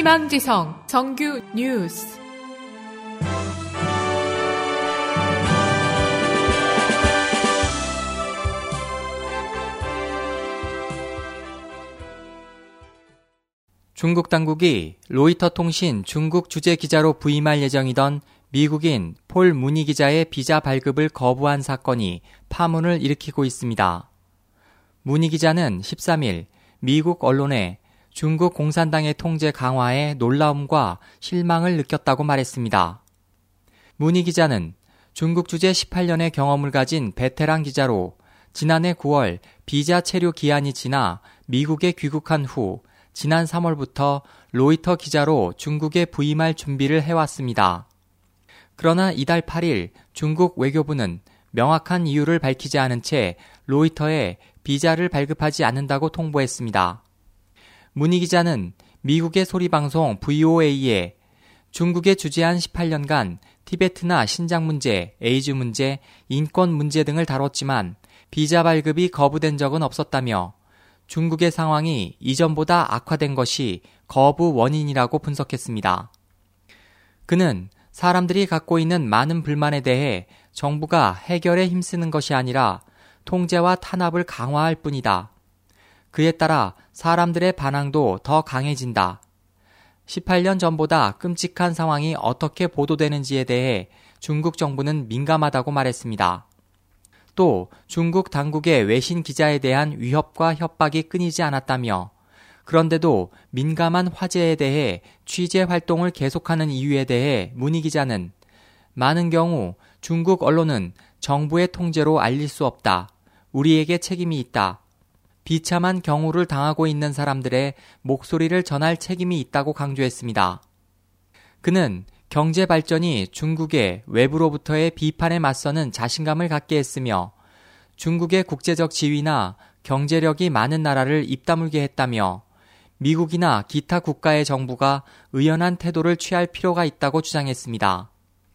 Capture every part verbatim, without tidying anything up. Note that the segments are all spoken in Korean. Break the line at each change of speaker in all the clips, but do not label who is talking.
희망지성 정규 뉴스.
중국 당국이 로이터 통신 중국 주재 기자로 부임할 예정이던 미국인 폴 무니 기자의 비자 발급을 거부한 사건이 파문을 일으키고 있습니다. 무니 기자는 십삼 일 미국 언론에 중국 공산당의 통제 강화에 놀라움과 실망을 느꼈다고 말했습니다. 무니 기자는 중국 주재 십팔 년의 경험을 가진 베테랑 기자로 지난해 구월 비자 체류 기한이 지나 미국에 귀국한 후 지난 삼월부터 로이터 기자로 중국에 부임할 준비를 해왔습니다. 그러나 이달 팔 일 중국 외교부는 명확한 이유를 밝히지 않은 채 로이터에 비자를 발급하지 않는다고 통보했습니다. 무니 기자는 미국의 소리방송 브이오에이에 중국에 주재한 십팔 년간 티베트나 신장 문제, 에이즈 문제, 인권 문제 등을 다뤘지만 비자 발급이 거부된 적은 없었다며 중국의 상황이 이전보다 악화된 것이 거부 원인이라고 분석했습니다. 그는 사람들이 갖고 있는 많은 불만에 대해 정부가 해결에 힘쓰는 것이 아니라 통제와 탄압을 강화할 뿐이다. 그에 따라 사람들의 반항도 더 강해진다. 십팔 년 전보다 끔찍한 상황이 어떻게 보도되는지에 대해 중국 정부는 민감하다고 말했습니다. 또 중국 당국의 외신 기자에 대한 위협과 협박이 끊이지 않았다며 그런데도 민감한 화제에 대해 취재 활동을 계속하는 이유에 대해 무니 기자는 많은 경우 중국 언론은 정부의 통제로 알릴 수 없다. 우리에게 책임이 있다. 비참한 경우를 당하고 있는 사람들의 목소리를 전할 책임이 있다고 강조했습니다. 그는 경제 발전이 중국의 외부로부터의 비판에 맞서는 자신감을 갖게 했으며 중국의 국제적 지위나 경제력이 많은 나라를 입다물게 했다며 미국이나 기타 국가의 정부가 의연한 태도를 취할 필요가 있다고 주장했습니다.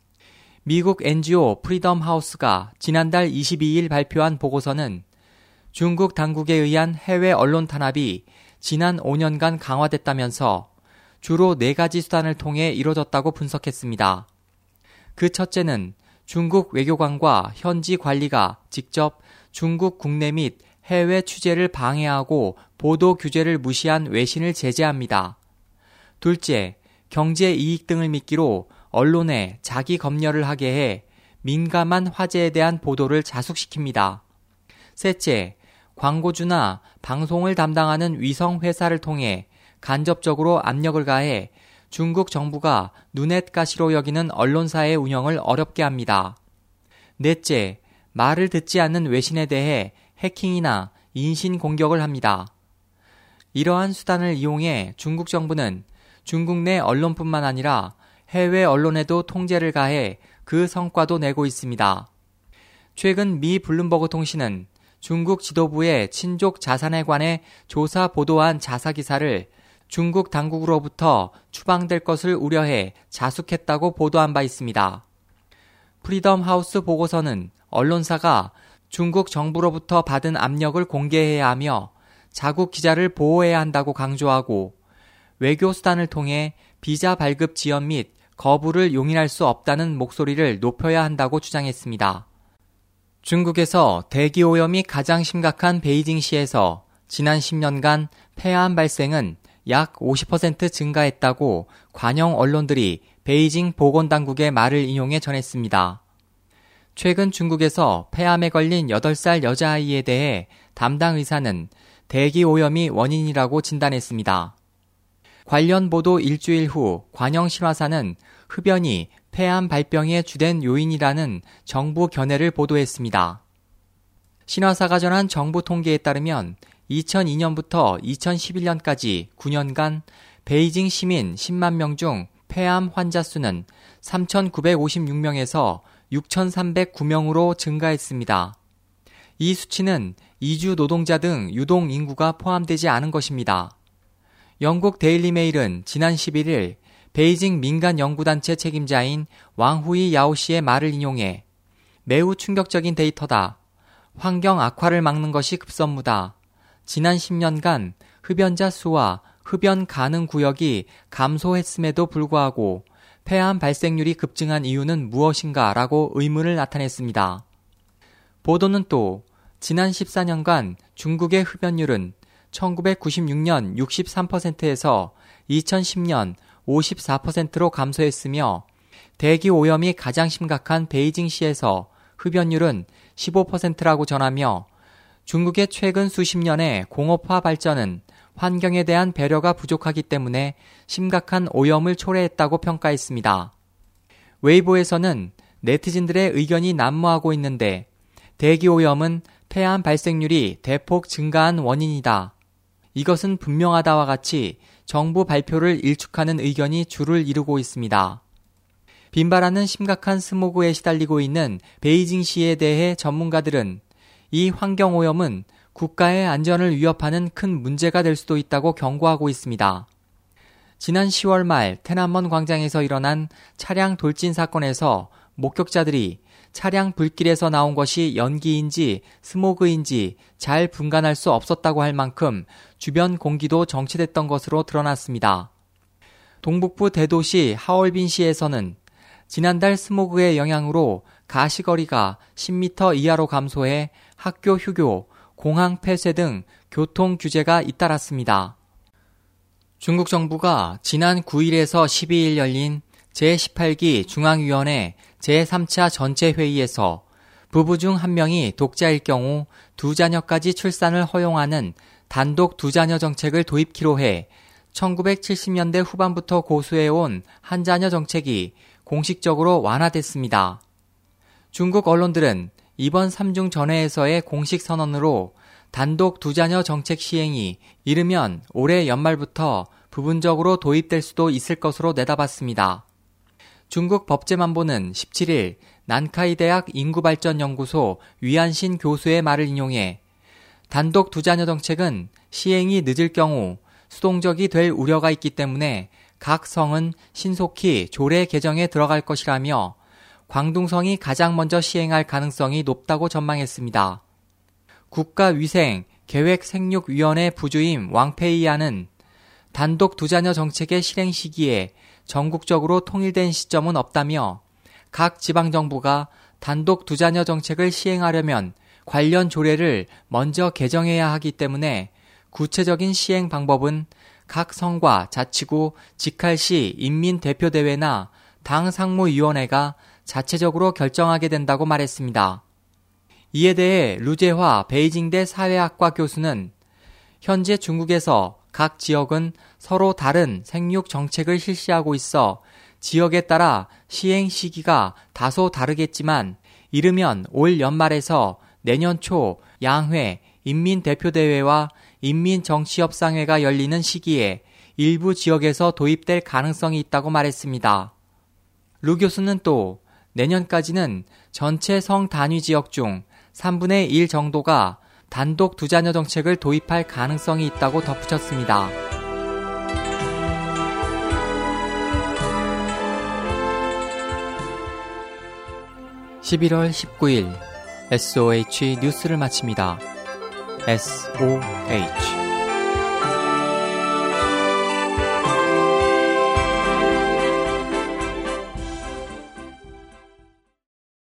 미국 엔지오 프리덤 하우스가 지난달 이십이 일 발표한 보고서는 중국 당국에 의한 해외 언론 탄압이 지난 오 년간 강화됐다면서 주로 네 가지 수단을 통해 이뤄졌다고 분석했습니다. 그 첫째는 중국 외교관과 현지 관리가 직접 중국 국내 및 해외 취재를 방해하고 보도 규제를 무시한 외신을 제재합니다. 둘째, 경제 이익 등을 미끼로 언론에 자기 검열을 하게 해 민감한 화제에 대한 보도를 자숙시킵니다. 셋째, 광고주나 방송을 담당하는 위성 회사를 통해 간접적으로 압력을 가해 중국 정부가 눈엣가시로 여기는 언론사의 운영을 어렵게 합니다. 넷째, 말을 듣지 않는 외신에 대해 해킹이나 인신 공격을 합니다. 이러한 수단을 이용해 중국 정부는 중국 내 언론뿐만 아니라 해외 언론에도 통제를 가해 그 성과도 내고 있습니다. 최근 미 블룸버그 통신은 중국 지도부의 친족 자산에 관해 조사 보도한 자사 기사를 중국 당국으로부터 추방될 것을 우려해 자숙했다고 보도한 바 있습니다. 프리덤 하우스 보고서는 언론사가 중국 정부로부터 받은 압력을 공개해야 하며 자국 기자를 보호해야 한다고 강조하고 외교 수단을 통해 비자 발급 지연 및 거부를 용인할 수 없다는 목소리를 높여야 한다고 주장했습니다. 중국에서 대기오염이 가장 심각한 베이징시에서 지난 십 년간 폐암 발생은 약 오십 퍼센트 증가했다고 관영 언론들이 베이징 보건당국의 말을 인용해 전했습니다. 최근 중국에서 폐암에 걸린 여덟 살 여자아이에 대해 담당 의사는 대기오염이 원인이라고 진단했습니다. 관련 보도 일주일 후 관영 신화사는 흡연이 폐암 발병의 주된 요인이라는 정부 견해를 보도했습니다. 신화사가 전한 정부 통계에 따르면 이천이 년부터 이천십일 년까지 구 년간 베이징 시민 십만 명 중 폐암 환자 수는 삼천구백오십육 명에서 육천삼백구 명으로 증가했습니다. 이 수치는 이주 노동자 등 유동 인구가 포함되지 않은 것입니다. 영국 데일리메일은 지난 십일 일 베이징 민간 연구단체 책임자인 왕후이 야오씨의 말을 인용해 매우 충격적인 데이터다. 환경 악화를 막는 것이 급선무다. 지난 십 년간 흡연자 수와 흡연 가능 구역이 감소했음에도 불구하고 폐암 발생률이 급증한 이유는 무엇인가 라고 의문을 나타냈습니다. 보도는 또 지난 십사 년간 중국의 흡연율은 천구백구십육 년 육십삼 퍼센트에서 이천십 년 오십사 퍼센트로 감소했으며 대기 오염이 가장 심각한 베이징시에서 흡연율은 십오 퍼센트라고 전하며 중국의 최근 수십 년의 공업화 발전은 환경에 대한 배려가 부족하기 때문에 심각한 오염을 초래했다고 평가했습니다. 웨이보에서는 네티즌들의 의견이 난무하고 있는데 대기 오염은 폐암 발생률이 대폭 증가한 원인이다. 이것은 분명하다와 같이 정부 발표를 일축하는 의견이 줄을 이루고 있습니다. 빈발하는 심각한 스모그에 시달리고 있는 베이징시에 대해 전문가들은 이 환경오염은 국가의 안전을 위협하는 큰 문제가 될 수도 있다고 경고하고 있습니다. 지난 시월 말 테난먼 광장에서 일어난 차량 돌진 사건에서 목격자들이 차량 불길에서 나온 것이 연기인지 스모그인지 잘 분간할 수 없었다고 할 만큼 주변 공기도 정체됐던 것으로 드러났습니다. 동북부 대도시 하얼빈시에서는 지난달 스모그의 영향으로 가시거리가 십 미터 이하로 감소해 학교 휴교, 공항 폐쇄 등 교통 규제가 잇따랐습니다. 중국 정부가 지난 구 일에서 십이 일 열린 제십팔 기 중앙위원회 제삼 차 전체 회의에서 부부 중 한 명이 독자일 경우 두 자녀까지 출산을 허용하는 단독 두 자녀 정책을 도입키로 해 천구백칠십 년대 후반부터 고수해온 한 자녀 정책이 공식적으로 완화됐습니다. 중국 언론들은 이번 삼중 전회에서의 공식 선언으로 단독 두 자녀 정책 시행이 이르면 올해 연말부터 부분적으로 도입될 수도 있을 것으로 내다봤습니다. 중국 법제만보는 십칠 일 난카이 대학 인구발전연구소 위안신 교수의 말을 인용해 단독 두 자녀 정책은 시행이 늦을 경우 수동적이 될 우려가 있기 때문에 각 성은 신속히 조례 개정에 들어갈 것이라며 광둥성이 가장 먼저 시행할 가능성이 높다고 전망했습니다. 국가위생계획생육위원회 부주임 왕페이야는 단독 두 자녀 정책의 실행 시기에 전국적으로 통일된 시점은 없다며 각 지방정부가 단독 두 자녀 정책을 시행하려면 관련 조례를 먼저 개정해야 하기 때문에 구체적인 시행 방법은 각 성과 자치구, 직할시 인민대표대회나 당 상무위원회가 자체적으로 결정하게 된다고 말했습니다. 이에 대해 루제화 베이징대 사회학과 교수는 현재 중국에서 각 지역은 서로 다른 생육 정책을 실시하고 있어 지역에 따라 시행 시기가 다소 다르겠지만 이르면 올 연말에서 내년 초 양회 인민대표대회와 인민정치협상회가 열리는 시기에 일부 지역에서 도입될 가능성이 있다고 말했습니다. 루 교수는 또 내년까지는 전체 성 단위 지역 중 삼분의 일 정도가 단독 두 자녀 정책을 도입할 가능성이 있다고 덧붙였습니다. 십일월 십구일 에스오에이치 뉴스를 마칩니다. 에스오에이치